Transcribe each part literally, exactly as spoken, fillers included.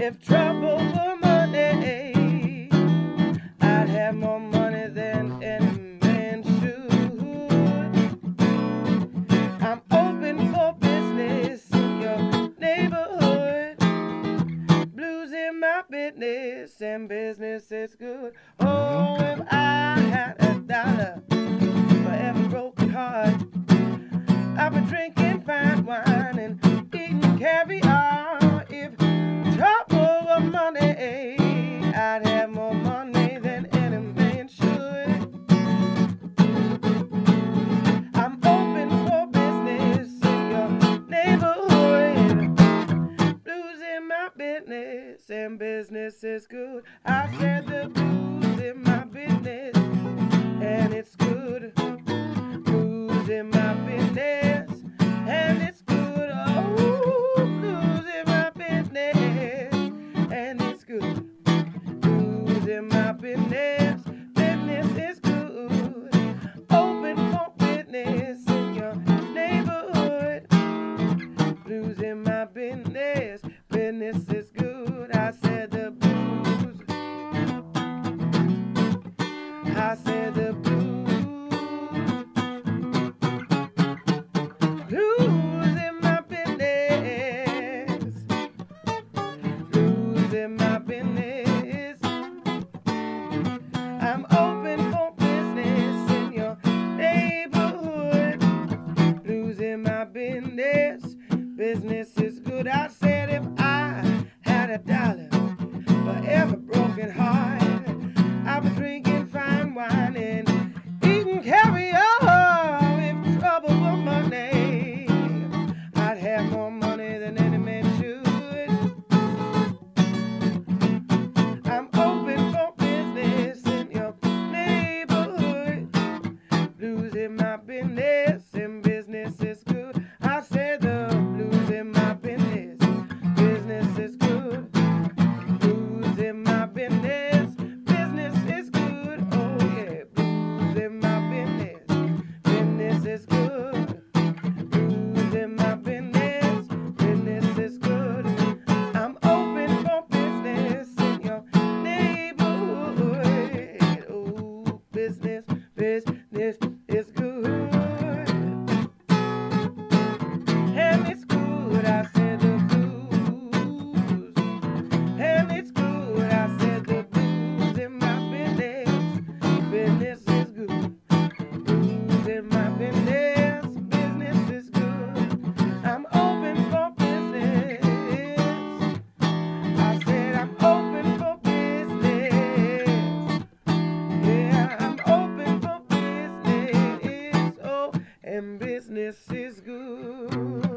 if trouble were money, I'd have more money than any man should. I'm open for business in your neighborhood. Blues in my business and business is good. Oh, if I had a dollar for every broken heart, I've been drinking fine wine and eating caviar. If trouble were money, I'd have more money than any man should. I'm open for business in your neighborhood. Blues in my business and business is good. I said the blues in my business and it's good. Blues in my business and it's good. Oh, blues in my business and it's good. Blues in my business, business is good. Open for business in your neighborhood. Blues in my business, business is good. I said the blues. I said the blues. Blues in my business. Blues in my business. I'm open for business in your neighborhood. Blues in my business. Business is good. I said if I had a dollar for every broken heart, I'd be drinking fine wine and eating caviar. If trouble were money, I'd have more money than any man should. I'm open for business in your neighborhood. Blues in my business and business is good. I said the blues in my business, business is good. Blues in my business, business is good. Oh yeah, blues in my business, business is good. Blues in my business, business is good. I'm open for business in your neighborhood. Oh, business, business is good. And it's good, I said the blues. And it's good, I said the blues in my business. Business is good. Blues in my business. Business is good. I'm open for business. I said I'm open for business. Yeah, I'm open for business. Oh, and business is good.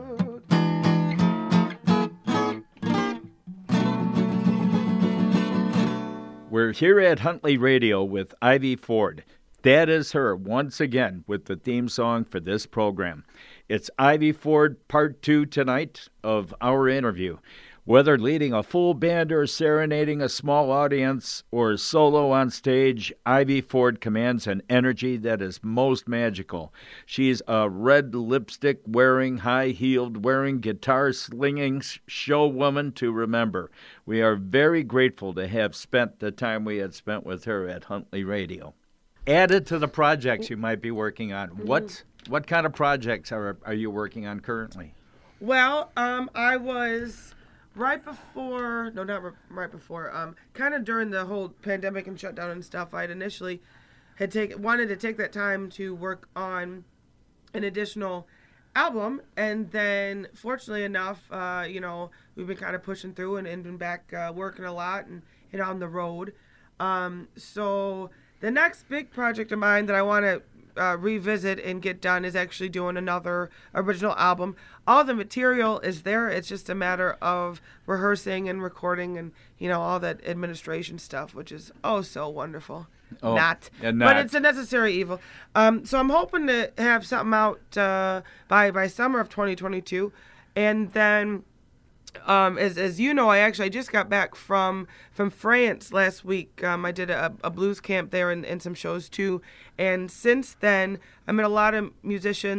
We're here at Huntley Radio with Ivy Ford. That is her once again with the theme song for this program. It's Ivy Ford part two tonight of our interview. Whether leading a full band or serenading a small audience or solo on stage, Ivy Ford commands an energy that is most magical. She's a red lipstick wearing, high-heeled wearing, guitar slinging show woman to remember. We are very grateful to have spent the time we had spent with her at Huntley Radio. Added to the projects you might be working on, what what kind of projects are are you working on currently? Well, um, I was right before, no, not right before, um, kind of during the whole pandemic and shutdown and stuff. I'd initially had take wanted to take that time to work on an additional album, and then fortunately enough, uh, you know, we've been kind of pushing through and, and been back uh, working a lot and, and on the road. Um, so the next big project of mine that I want to uh, revisit and get done is actually doing another original album. All the material is there. It's just a matter of rehearsing and recording and, you know, all that administration stuff, which is oh so wonderful. Oh, not. and not. But it's a necessary evil. Um, so I'm hoping to have something out uh, by by summer of twenty twenty-two, and then. Um, as as you know, I actually I just got back from from France last week. Um, I did a, a blues camp there and, and some shows too. And since then, I met a lot of musicians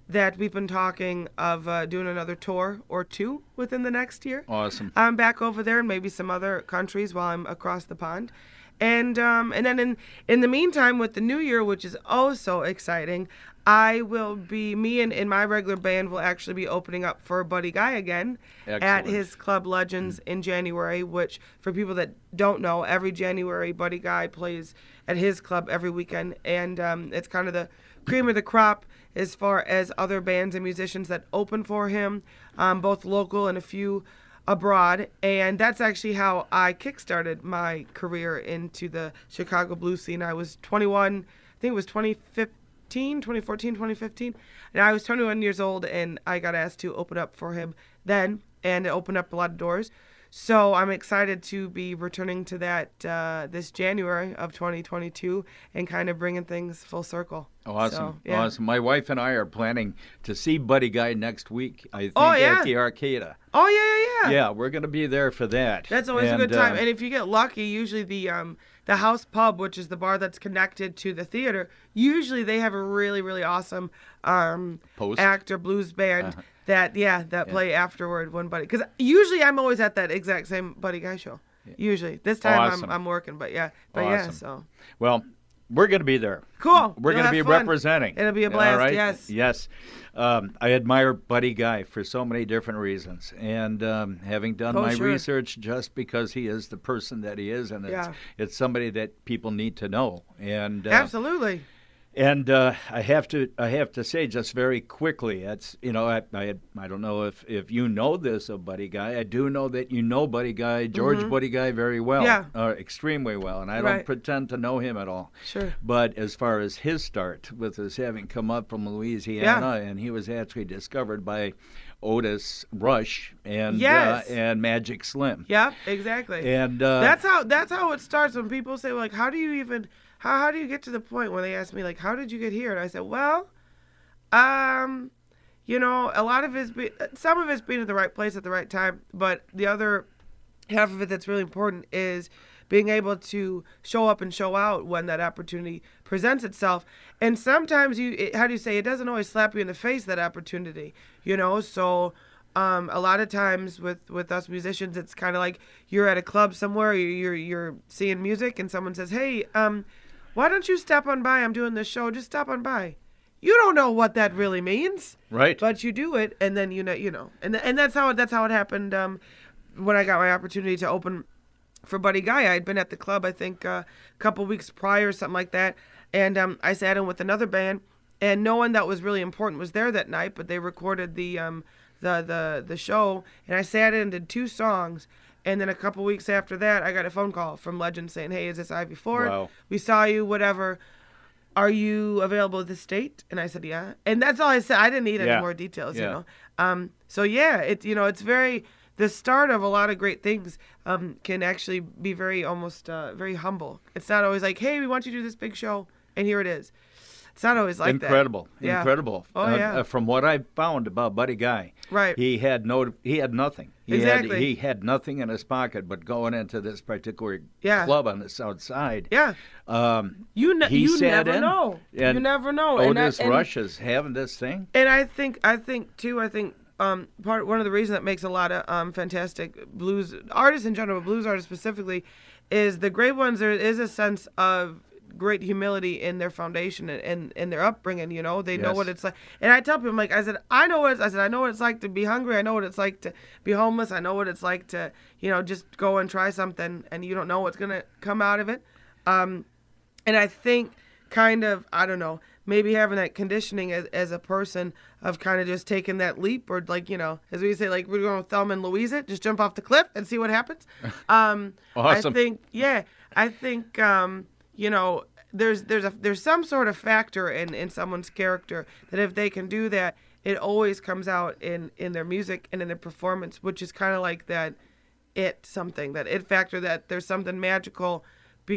that we've been talking of uh, doing another tour or two within the next year. Awesome. I'm back over there and maybe some other countries while I'm across the pond. And um, and then in, in the meantime, with the new year, which is oh so exciting, I will be, me and, and my regular band will actually be opening up for Buddy Guy again. Excellent. At his Club Legends in January, which for people that don't know, every January Buddy Guy plays at his club every weekend. And um, it's kind of the cream of the crop as far as other bands and musicians that open for him, um, both local and a few abroad. And that's actually how I kickstarted my career into the Chicago blues scene. I was twenty-one, I think it was twenty fifteen, twenty fourteen, twenty fifteen, and I was twenty-one years old, and I got asked to open up for him then, and it opened up a lot of doors. So I'm excited to be returning to that uh, this January of twenty twenty-two and kind of bringing things full circle. Awesome. So, yeah. Awesome. My wife and I are planning to see Buddy Guy next week, I think, Oh, yeah. at the Arcada. Oh, yeah, yeah, yeah. Yeah, we're going to be there for that. That's always and, a good time. uh, And if you get lucky, usually the um, the House Pub, which is the bar that's connected to the theater, usually they have a really, really awesome um, Post? act or blues band Uh-huh. that, yeah, that Yeah. play afterward when Buddy. Because usually I'm always at that exact same Buddy Guy show. Usually. This time Awesome. I'm I'm working, but yeah. But yeah, Awesome. so. Well, we're going to be there. Cool. We're You'll going to be have fun. representing. It'll be a All blast, right? yes. Yes. Um, I admire Buddy Guy for so many different reasons. And um, having done Oh, my sure. research, just because he is the person that he is, and it's, Yeah. it's somebody that people need to know. And uh, Absolutely. And uh, I have to I have to say just very quickly, it's you know I I, I don't know if, if you know this of Buddy Guy. I do know that you know Buddy Guy, George Mhm. Buddy Guy, very well, Yeah. uh, extremely well, and I don't Right. pretend to know him at all. Sure. But as far as his start, with his having come up from Louisiana, and he was actually discovered by Otis Rush and Yes. uh, and Magic Slim. Yep, exactly. And uh, That's how that's how it starts when people say, like, how do you even how how do you get to the point where they ask me, like, how did you get here? And I said, well, um, you know, a lot of it's be, some of it's being at the right place at the right time, but the other half of it that's really important is being able to show up and show out when that opportunity presents itself. And sometimes you, it, how do you say, it doesn't always slap you in the face, that opportunity, you know? So um, a lot of times with, with us musicians, it's kind of like you're at a club somewhere, you're, you're, you're seeing music and someone says, hey, um, why don't you stop on by? I'm doing this show. Just stop on by. You don't know what that really means. right. But you do it, and then you know, you know, and and that's how it, that's how it happened. Um, when I got my opportunity to open for Buddy Guy, I had been at the club, I think, uh, a couple weeks prior, something like that, and um, I sat in with another band, and no one that was really important was there that night, but they recorded the um, the the the show, and I sat in and did two songs. And then a couple weeks after that, I got a phone call from Legend saying, hey, is this Ivy Ford? Wow. We saw you, whatever. Are you available at this date? And I said, yeah. And that's all I said. I didn't need any Yeah. more details, you Yeah. know. Um, so, yeah, it, you know, it's very, the start of a lot of great things um, can actually be very almost uh, very humble. It's not always like, hey, we want you to do this big show, and here it is. It's not always like incredible, that. Yeah. incredible. Oh, Uh, yeah. uh, from what I found about Buddy Guy, Right. he had no, he had nothing. He Exactly. Had, he had nothing in his pocket, but going into this particular Yeah. club on the south side. Yeah. Um, You, ne- he you sat never in, know. and You never know. And Otis that- and- Rush is having this thing. And I think, I think too, I think um, part one of the reasons that makes a lot of um, fantastic blues artists in general, but blues artists specifically, is the great ones. There is a sense of great humility in their foundation and, and, and their upbringing. You know, they know Yes. what it's like. And I tell people, like, I said, I know what it's, I said, I know what it's like to be hungry. I know what it's like to be homeless. I know what it's like to, you know, just go and try something and you don't know what's gonna come out of it. Um, and I think kind of, I don't know, maybe having that conditioning as, as a person of kind of just taking that leap, or like, you know, as we say, like, we're going to Thelma and Louise it, just jump off the cliff and see what happens. Um, Awesome. I think, yeah, I think, um, you know, there's there's a there's some sort of factor in, in someone's character that if they can do that, it always comes out in, in their music and in their performance, which is kind of like that it something, that it factor, that there's something magical,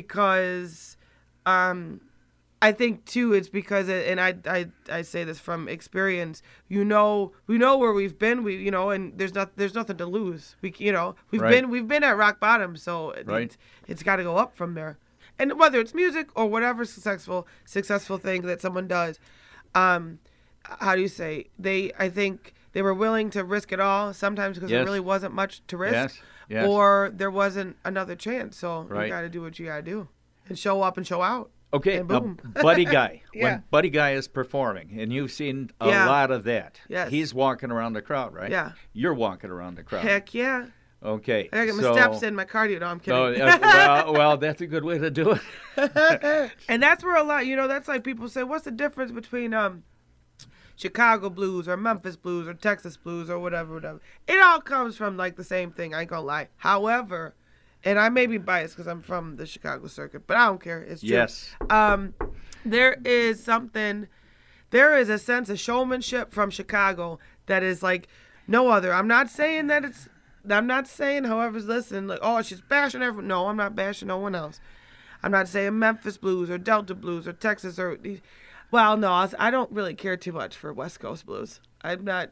because um, I think too it's because it, and I, I I say this from experience, you know, we know where we've been, we you know, and there's not there's nothing to lose. We you know we've Right. been we've been at rock bottom, so it, Right. it's, it's got to go up from there. And whether it's music or whatever successful successful thing that someone does, um, how do you say, they, I think they were willing to risk it all sometimes because Yes. there really wasn't much to risk. Yes. Yes. Or there wasn't another chance. So Right. you got to do what you got to do and show up and show out. Okay, And now, boom. Buddy Guy. Yeah. When Buddy Guy is performing, and you've seen a Yeah. lot of that. Yes. He's walking around the crowd, right? Yeah. You're walking around the crowd. Heck yeah. Okay. I got to get my so, steps in, my cardio. No, I'm No, kidding. uh, well, well, that's a good way to do it. And that's where a lot, you know, that's like people say, what's the difference between um Chicago blues or Memphis blues or Texas blues or whatever, whatever. It all comes from like the same thing. I ain't gonna lie. However, and I may be biased because I'm from the Chicago circuit, but I don't care. It's true. Yes. Um, there is something, there is a sense of showmanship from Chicago that is like no other. I'm not saying that it's, I'm not saying whoever's listening, like, oh, she's bashing everyone. No, I'm not bashing no one else. I'm not saying Memphis blues or Delta blues or Texas or, well, no, I I don't really care too much for West Coast blues. I'm not,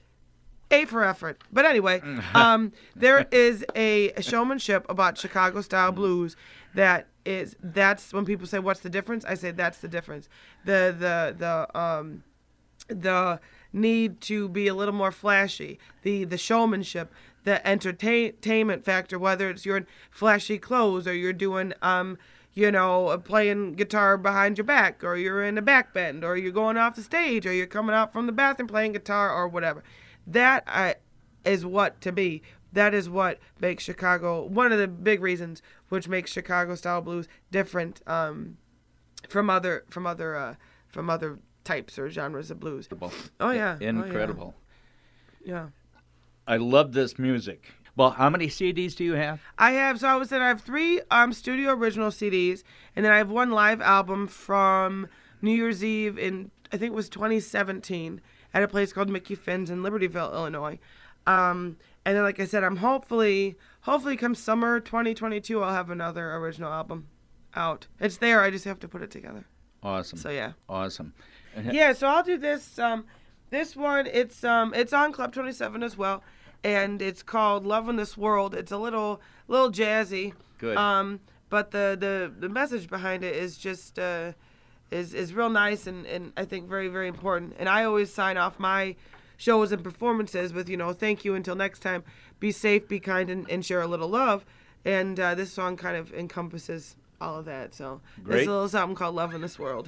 A for effort. But anyway, um, there is a, a showmanship about Chicago style blues that is, that's when people say, what's the difference? I say, that's the difference. The, the, the, um, the need to be a little more flashy, the, the showmanship, the entertainment factor, whether it's you're in flashy clothes or you're doing, um, you know, playing guitar behind your back, or you're in a back bend, or you're going off the stage, or you're coming out from the bathroom playing guitar, or whatever. That uh, is what, to me, that is what makes Chicago, one of the big reasons which makes Chicago style blues different um, from other from other uh, from other types or genres of blues. Oh yeah, Incredible. Oh, yeah. yeah. I love this music. Well, how many C Ds do you have? I have, so I was saying I have three um, studio original C Ds, and then I have one live album from New Year's Eve in, I think it was twenty seventeen, at a place called Mickey Finn's in Libertyville, Illinois. Um, and then, like I said, I'm hopefully, hopefully come summer twenty twenty-two, I'll have another original album out. It's there, I just have to put it together. Awesome. So, yeah. Awesome. Yeah, so I'll do this. Um, this one, it's um, it's on Club twenty-seven as well. And it's called Love in This World. It's a little little jazzy. Good. Um, but the, the, the message behind it is just uh, is is real nice and, and I think very, very important. And I always sign off my shows and performances with, you know, thank you until next time. Be safe, be kind, and, and share a little love. And uh, this song kind of encompasses all of that. So Great. there's a little something called Love in This World.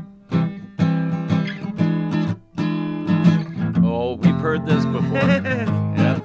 Oh, we've heard this before. Yeah.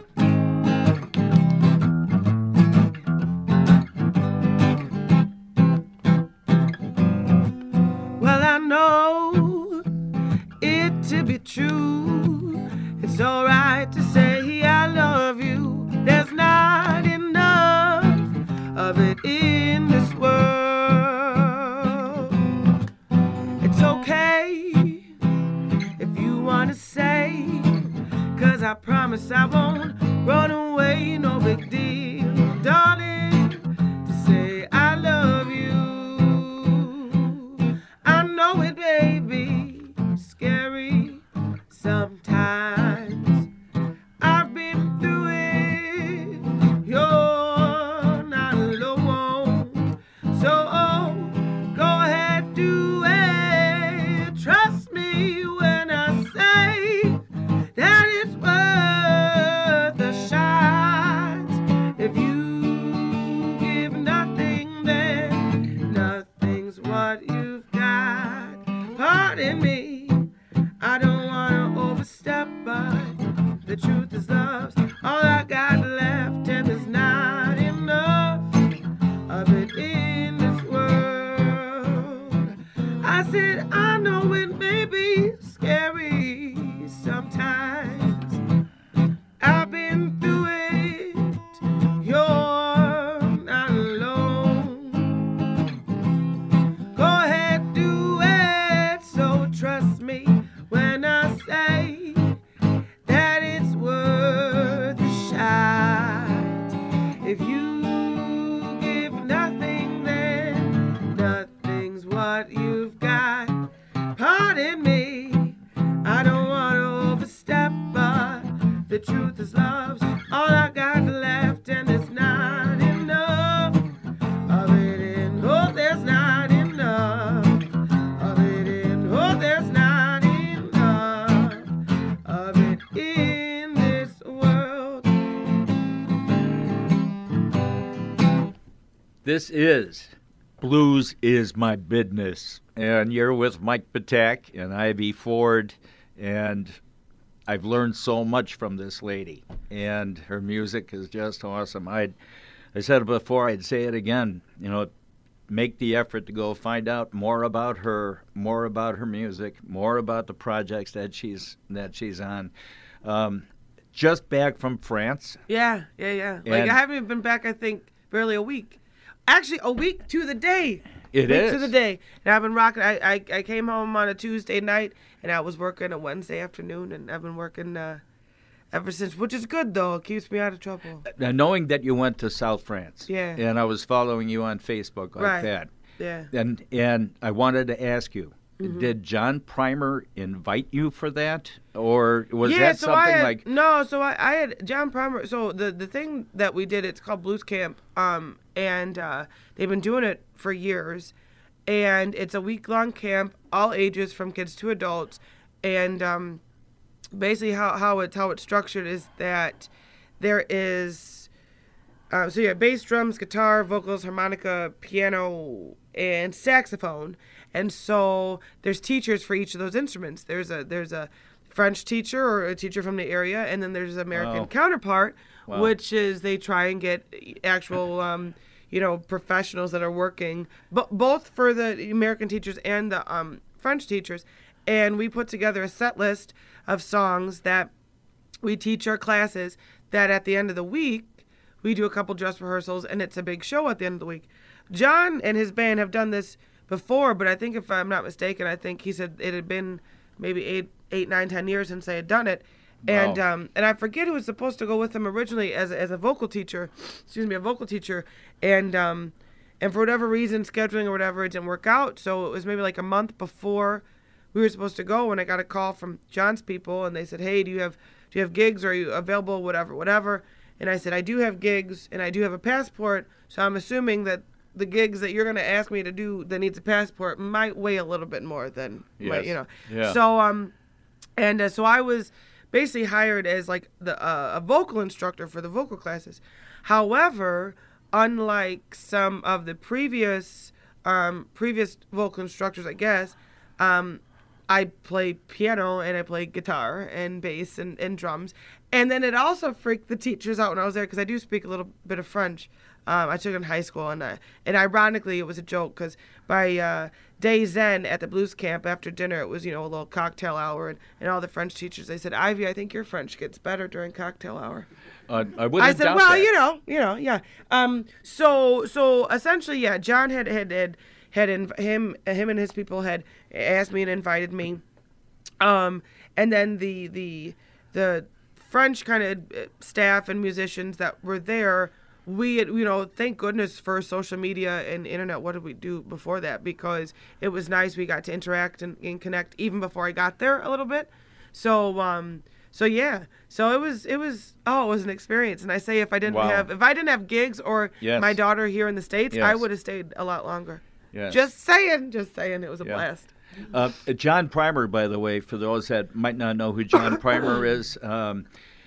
Well, I know it to be true. It's alright to say I love you. There's not enough of it in this world. It's okay if you wanna say, 'cause I promise I won't run away, no big deal, darling, to say I love you. I know it may be scary sometimes. I've been through it, you're not alone. So oh, go ahead, do it. Trust me when I say that it's worth This is Blues is My Business, and you're with Mike Patak and Ivy Ford, and I've learned so much from this lady, and her music is just awesome. I I said it before, I'd say it again, you know, make the effort to go find out more about her, more about her music, more about the projects that she's that she's on. Um, just back from France. Yeah, yeah, yeah. Like, And- I haven't even been back, I think, barely a week. Actually, a week to the day. It week is. to the day. And I've been rocking. I, I, I came home on a Tuesday night, and I was working a Wednesday afternoon, and I've been working uh, ever since, which is good, though. It keeps me out of trouble. Now, knowing that you went to South France, Yeah. and I was following you on Facebook like Right. that, Yeah. and and I wanted to ask you, Mm-hmm. did John Primer invite you for that, or was yeah, that so something I had, like? no, so I, I had John Primer. So the the thing that we did, it's called Blues Camp, um, and uh, they've been doing it for years, and it's a week long camp, all ages from kids to adults, and um, basically how how it's how it's structured is that there is uh, so yeah, bass, drums, guitar, vocals, harmonica, piano, and saxophone. And so there's teachers for each of those instruments. There's a there's a French teacher or a teacher from the area, and then there's an American Wow. counterpart, Wow. which is they try and get actual um, you know professionals that are working, but both for the American teachers and the um, French teachers. And we put together a set list of songs that we teach our classes. That at the end of the week we do a couple dress rehearsals, and it's a big show at the end of the week. John and his band have done this before, but I think if I'm not mistaken, I think he said it had been maybe eight, eight, nine, ten years since they had done it, and Wow. um, and I forget who was supposed to go with them originally as a, as a vocal teacher, excuse me, a vocal teacher, and um, and for whatever reason, scheduling or whatever, it didn't work out. So it was maybe like a month before we were supposed to go, and I got a call from John's people, and they said, "Hey, do you have do you have gigs? Are you available? Whatever, whatever." And I said, "I do have gigs, and I do have a passport, so I'm assuming that." The gigs that you're going to ask me to do that needs a passport might weigh a little bit more than, Yes. you know. Yeah. So, um, and uh, so I was basically hired as like the uh, a vocal instructor for the vocal classes. However, unlike some of the previous um, previous vocal instructors, I guess, um, I play piano and I play guitar and bass and, and drums. And then it also freaked the teachers out when I was there because I do speak a little bit of French. Um, I took it in high school, and uh, and ironically, it was a joke because by uh, day Zen at the blues camp after dinner, it was you know a little cocktail hour, and, and all the French teachers they said, "Ivy, I think your French gets better during cocktail hour." Uh, I wouldn't I said, doubt "Well, that. you know, you know, yeah." Um, so so essentially, yeah, John had had had, had inv- him him and his people had asked me and invited me, um, and then the the the French kind of staff and musicians that were there. We, had, you know, thank goodness for social media and internet. What did we do before that? Because it was nice. We got to interact and, and connect even before I got there a little bit. So, um, so yeah. So it was, it was, oh, it was an experience. And I say, if I didn't Wow. have, if I didn't have gigs or Yes. my daughter here in the States, I Yes. would have stayed a lot longer. Yes. Just saying, just saying, it was a Yeah. blast. Uh, John Primer, by the way, for those that might not know who John Primer is, um,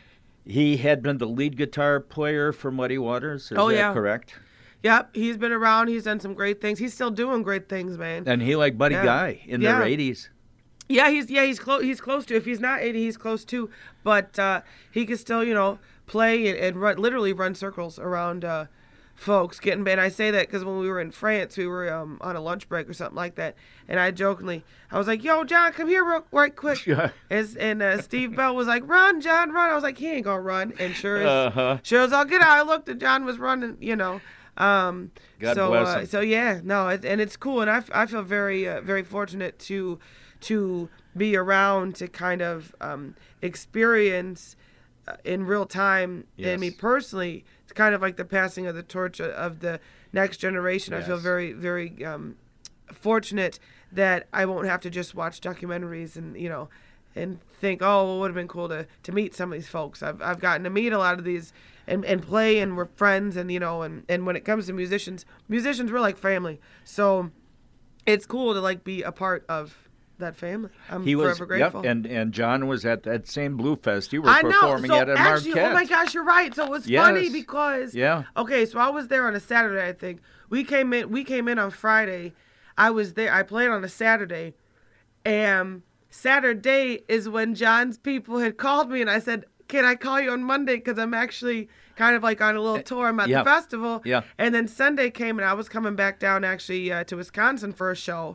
he had been the lead guitar player for Muddy Waters. Is Oh, that yeah. correct? Yep, he's been around. He's done some great things. He's still doing great things, man. And he like Buddy Yeah. Guy in Yeah. their eighties. Yeah, he's yeah he's close. He's close to. If he's not eighty, he's close to. But uh, he can still, you know, play and, and run, literally run circles around uh, folks getting. And I say that because when we were in France, we were um, on a lunch break or something like that, and I jokingly, I was like, "Yo, John, come here real right quick." Yeah. As, and uh, Steve Bell was like, "Run, John, run." I was like, "He ain't gonna run." And sure as Uh-huh. sure as I'll get out, I looked and John was running. You know. Um, God so, bless uh, him. so yeah, no, it, and it's cool, and I, f- I feel very uh, very fortunate to to be around to kind of um, experience uh, in real time. And me Yes. personally, it's kind of like the passing of the torch of, of the next generation. I feel Yes. very very um, fortunate that I won't have to just watch documentaries and you know and think, oh, well, it would have been cool to, to meet some of these folks. I've I've gotten to meet a lot of these and, and play, and we're friends, and you know, and, and when it comes to musicians, musicians we're like family. So it's cool to like be a part of that family. I'm he was, forever grateful. Yep, and, and John was at that same Blue Fest you were I know. performing So at at actually, Marquette. oh my gosh, you're right. So it was Yes. funny because Yeah. okay, so I was there on a Saturday, I think. We came in we came in on Friday. I was there. I played on a Saturday. And Saturday is when John's people had called me and I said, "Can I call you on Monday cuz I'm actually kind of like on a little tour. I'm at yeah. the festival." Yeah. And then Sunday came and I was coming back down actually uh, to Wisconsin for a show.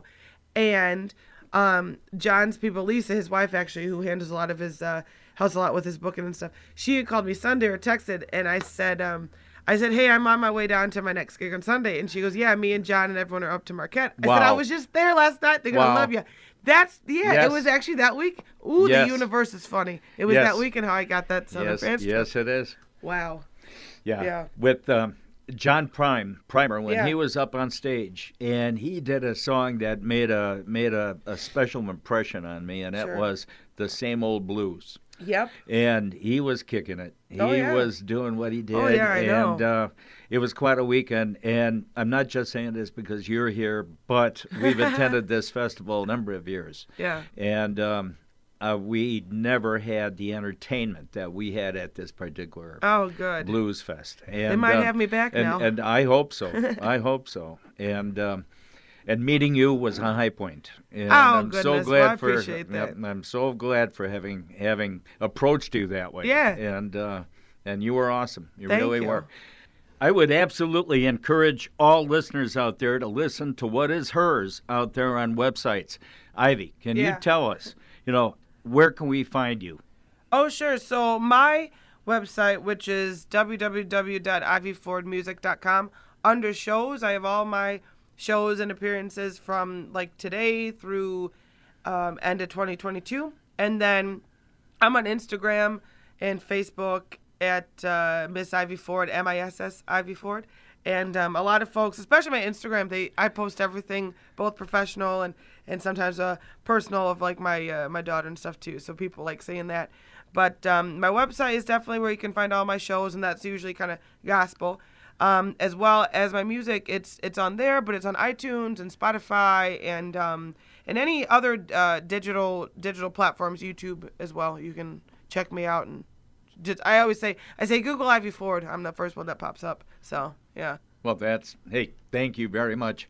And um, John's people, Lisa, his wife actually, who handles a lot of his, uh, helps a lot with his booking and stuff. She had called me Sunday or texted, and I said, um, I said, "Hey, I'm on my way down to my next gig on Sunday." And she goes, "Yeah, me and John and everyone are up to Marquette." I Wow. said, "I was just there last night. They're gonna Wow. love you." That's yeah. Yes. It was actually that week. Ooh, Yes. the universe is funny. It was Yes. that week and how I got that Southern Yes, fans trip. yes, it is. Wow. Yeah. Yeah. With um, John Prime Primer when Yeah. he was up on stage, and he did a song that made a made a, a special impression on me, and that Sure. was The Same Old Blues. Yep. And he was kicking it. He Oh, yeah. was doing what he did. Oh, yeah, I know. and uh, it was quite a weekend. And I'm not just saying this because you're here, but we've attended this festival a number of years. Yeah. And um, uh, we never had the entertainment that we had at this particular Oh, good. Blues Fest. And, They might uh, have me back and, now. And I hope so. I hope so. And um, and meeting you was a high point. And Oh, I'm so goodness. glad Well, I for appreciate that. yep, I'm so glad for having having approached you that way. Yeah. And uh, and you were awesome. You Thank really you. were. I would absolutely encourage all listeners out there to listen to what is hers out there on websites. Ivy, can Yeah. you tell us, you know, where can we find you? Oh, sure. So my website, which is w w w dot ivy ford music dot com, under shows, I have all my shows and appearances from like today through um, end of twenty twenty-two. And then I'm on Instagram and Facebook at uh, Miss Ivy Ford, M I S S Ivy Ford. And um, a lot of folks, especially my Instagram, they I post everything, both professional and, and sometimes uh, personal of like my uh, my daughter and stuff too. So people like seeing that. But um, my website is definitely where you can find all my shows, and that's usually kind of gospel. Um, as well as my music, it's it's on there, but it's on iTunes and Spotify and um, and any other uh, digital digital platforms, YouTube as well. You can check me out and just I always say I say Google Ivy Ford. I'm the first one that pops up. So yeah. Well, that's, hey, thank you very much.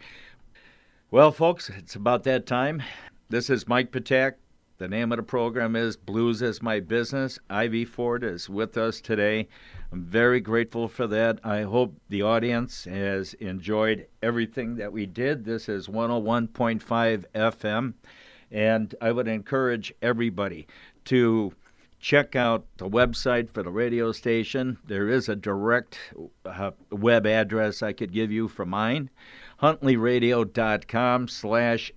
Well, folks, it's about that time. This is Mike Patak. The name of the program is Blues is My Business. Ivy Ford is with us today. I'm very grateful for that. I hope the audience has enjoyed everything that we did. This is one oh one point five F M, and I would encourage everybody to check out the website for the radio station. There is a direct uh, web address I could give you for mine, huntleyradio.com slash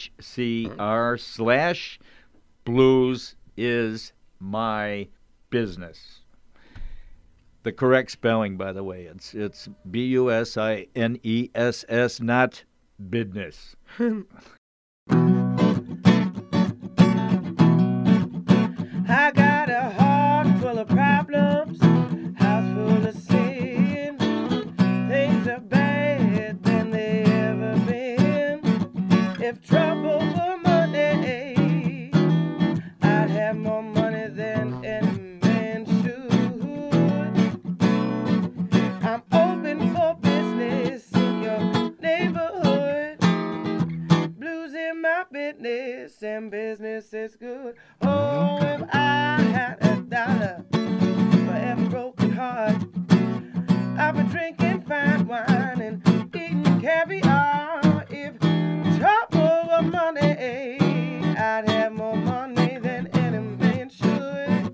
HCR slash Blues is My Business. The correct spelling, by the way, it's it's B U S I N E S S, not business. I got a heart full of problems, house full of sin. Things are bad than they ever been. If trouble were money, I'd have more money than any man should. I'm open for business in your neighborhood. Blues in my business and business is good. Oh, if I had a dollar for every broken heart, I'd be drinking fine wine and eating caviar. If trouble were money, I'd have more money than any man should.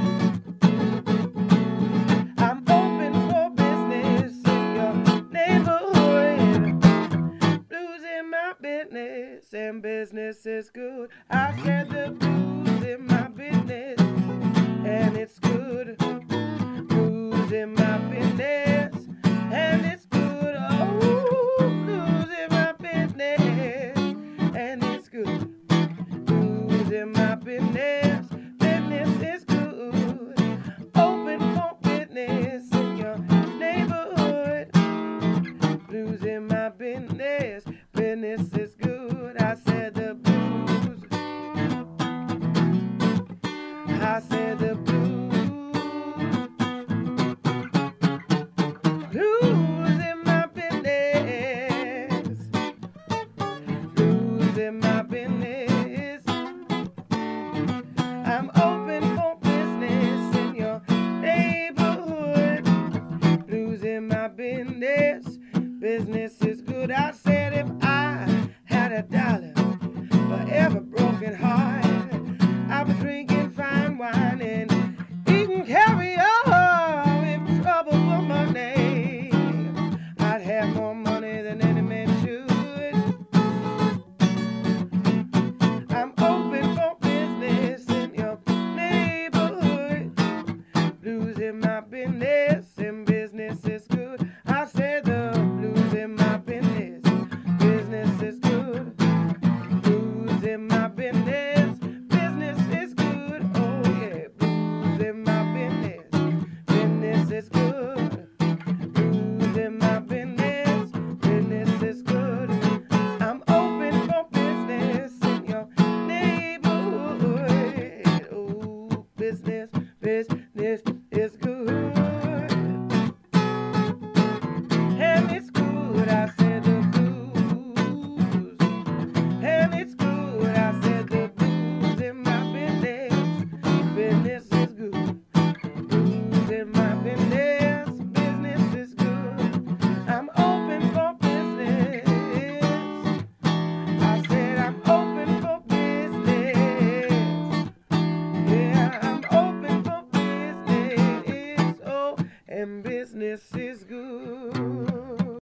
I'm open for business in your neighborhood. Blues in my business and business is good. I said the blues in my business and it's good. Blues in my business and it's good. Oh, blues in my business and it's good. Blues in my business, business is good. Open for business in your neighborhood. Blues in my business, business is good. I said the blues business. Business is good. I said if I had a dollar for every broken heart, I was drinking fine wine and eating caviar. If trouble were my name, I'd have more money